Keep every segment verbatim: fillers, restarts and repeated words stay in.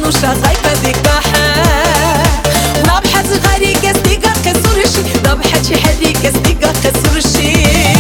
نوشا غايبة ديكاحة نبحث غاري كستيقا خسورشي نبحث شي حدي كستيقا خسورشي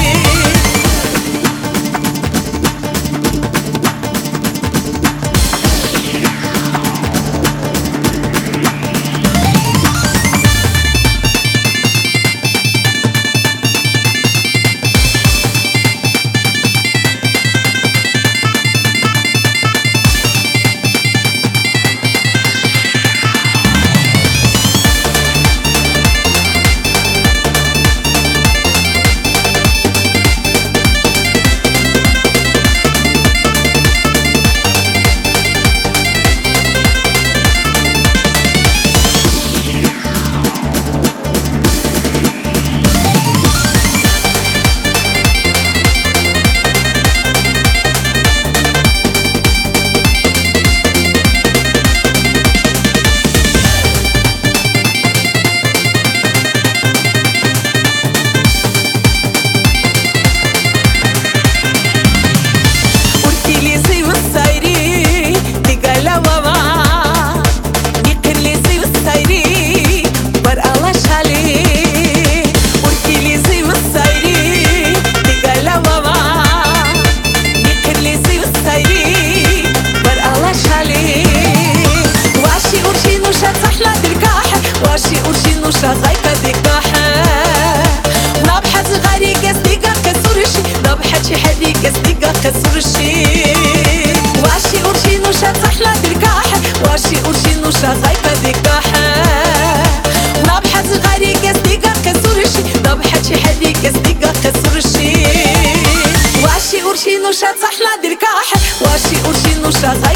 واشي أرشي نوشا غايبة ديكاحة نبحث غاري كستيقا خسورشي نبحث شي حدي كستيقا خسورشي واشي أرشي نوشا تحلى ديكاحة واشي أرشي نوشا غايبة ديكاحة نبحث غاري كستيقا خسورشي نبحث شي حدي كستيقا خسورشي واشي أرشي نوشا تحلى ديكاحة واشي أرشي نوشا غايبة